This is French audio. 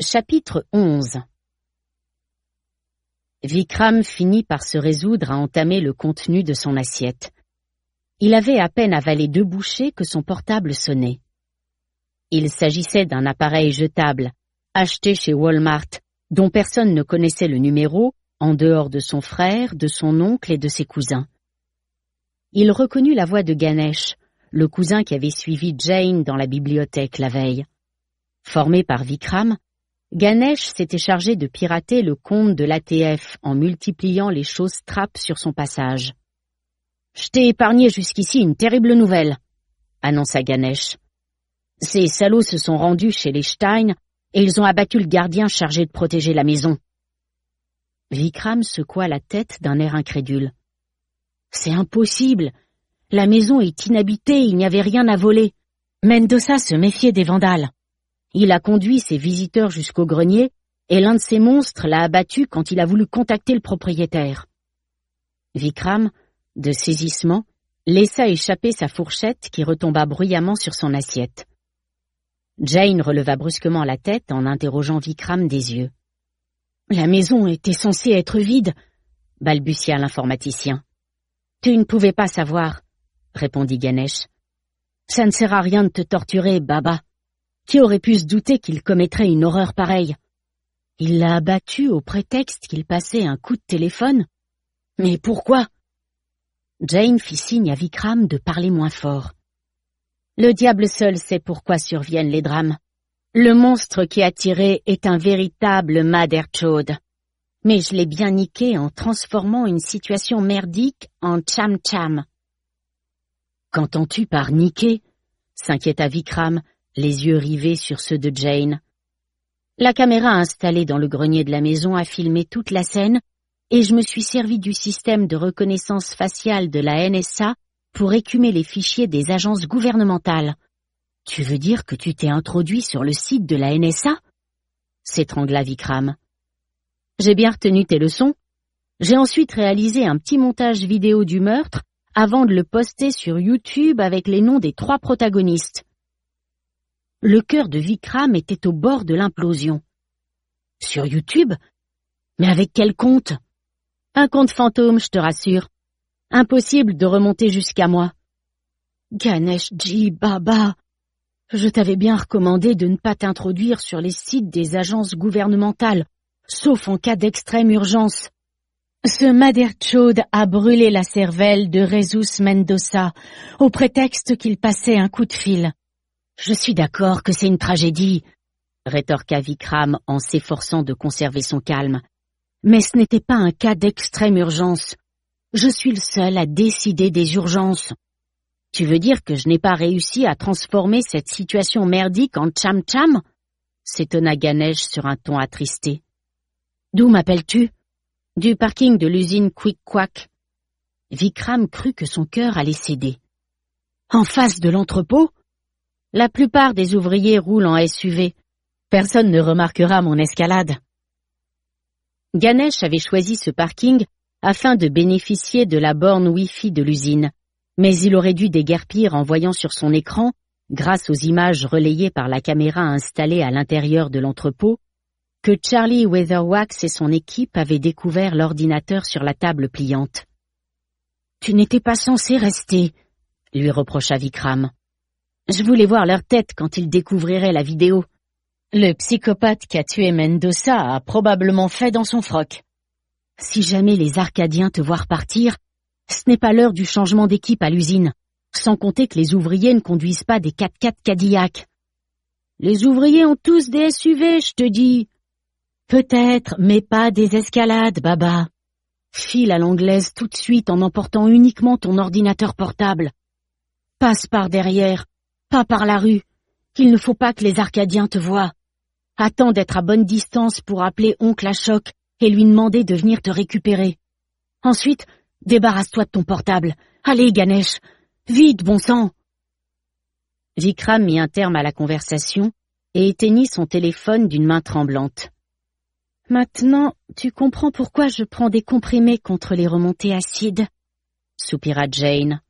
Chapitre 11. Vikram finit par se résoudre à entamer le contenu de son assiette. Il avait à peine avalé 2 bouchées que son portable sonnait. Il s'agissait d'un appareil jetable, acheté chez Walmart, dont personne ne connaissait le numéro, en dehors de son frère, de son oncle et de ses cousins. Il reconnut la voix de Ganesh, le cousin qui avait suivi Jane dans la bibliothèque la veille. Formé par Vikram, Ganesh s'était chargé de pirater le compte de l'ATF en multipliant les choses trappes sur son passage. « Je t'ai épargné jusqu'ici une terrible nouvelle », annonça Ganesh. « Ces salauds se sont rendus chez les Stein et ils ont abattu le gardien chargé de protéger la maison. » Vikram secoua la tête d'un air incrédule. « C'est impossible. La maison est inhabitée, il n'y avait rien à voler. Mendoza se méfiait des vandales. Il a conduit ses visiteurs jusqu'au grenier et l'un de ces monstres l'a abattu quand il a voulu contacter le propriétaire. » Vikram, de saisissement, laissa échapper sa fourchette qui retomba bruyamment sur son assiette. Jane releva brusquement la tête en interrogeant Vikram des yeux. « La maison était censée être vide, » balbutia l'informaticien. « Tu ne pouvais pas savoir, » répondit Ganesh. « Ça ne sert à rien de te torturer, Baba. Qui aurait pu se douter qu'il commettrait une horreur pareille? Il l'a abattu au prétexte qu'il passait un coup de téléphone? Mais pourquoi? » Jane fit signe à Vikram de parler moins fort. « Le diable seul sait pourquoi surviennent les drames. Le monstre qui a tiré est un véritable Motherchode. Mais je l'ai bien niqué en transformant une situation merdique en cham-cham. »« Qu'entends-tu par niquer ?» s'inquiéta Vikram, les yeux rivés sur ceux de Jane. La caméra installée dans le grenier de la maison a filmé toute la scène et je me suis servi du système de reconnaissance faciale de la NSA pour écumer les fichiers des agences gouvernementales. « Tu veux dire que tu t'es introduit sur le site de la NSA ?» s'étrangla Vikram. « J'ai bien retenu tes leçons. J'ai ensuite réalisé un petit montage vidéo du meurtre avant de le poster sur YouTube avec les noms des 3 protagonistes. » Le cœur de Vikram était au bord de l'implosion. « Sur YouTube? Mais avec quel compte? » « Un compte fantôme, je te rassure. Impossible de remonter jusqu'à moi. »« Ganeshji Baba, je t'avais bien recommandé de ne pas t'introduire sur les sites des agences gouvernementales, sauf en cas d'extrême urgence. Ce Motherchode a brûlé la cervelle de Jesus Mendoza au prétexte qu'il passait un coup de fil. »« Je suis d'accord que c'est une tragédie, » rétorqua Vikram en s'efforçant de conserver son calme. « Mais ce n'était pas un cas d'extrême urgence. Je suis le seul à décider des urgences. Tu veux dire que je n'ai pas réussi à transformer cette situation merdique en cham-cham ?» s'étonna Ganesh sur un ton attristé. « D'où m'appelles-tu ? » ?»« Du parking de l'usine Quick Quack. » Vikram crut que son cœur allait céder. « En face de l'entrepôt ? La plupart des ouvriers roulent en SUV. Personne ne remarquera mon escalade. » Ganesh avait choisi ce parking afin de bénéficier de la borne Wi-Fi de l'usine, mais il aurait dû déguerpir en voyant sur son écran, grâce aux images relayées par la caméra installée à l'intérieur de l'entrepôt, que Charlie Weatherwax et son équipe avaient découvert l'ordinateur sur la table pliante. « Tu n'étais pas censé rester, » lui reprocha Vikram. « Je voulais voir leur tête quand ils découvriraient la vidéo. Le psychopathe qui a tué Mendoza a probablement fait dans son froc. Si jamais les Arcadiens te voient repartir, ce n'est pas l'heure du changement d'équipe à l'usine, sans compter que les ouvriers ne conduisent pas des 4x4 Cadillac. Les ouvriers ont tous des SUV, je te dis. Peut-être, mais pas des escalades, Baba. File à l'anglaise tout de suite en emportant uniquement ton ordinateur portable. Passe par derrière, pas par la rue. Il ne faut pas que les Arcadiens te voient. Attends d'être à bonne distance pour appeler oncle à choc et lui demander de venir te récupérer. Ensuite, débarrasse-toi de ton portable. Allez, Ganesh, vite, bon sang. Vikram mit un terme à la conversation et éteignit son téléphone d'une main tremblante. Maintenant, tu comprends pourquoi je prends des comprimés contre les remontées acides, soupira Jane.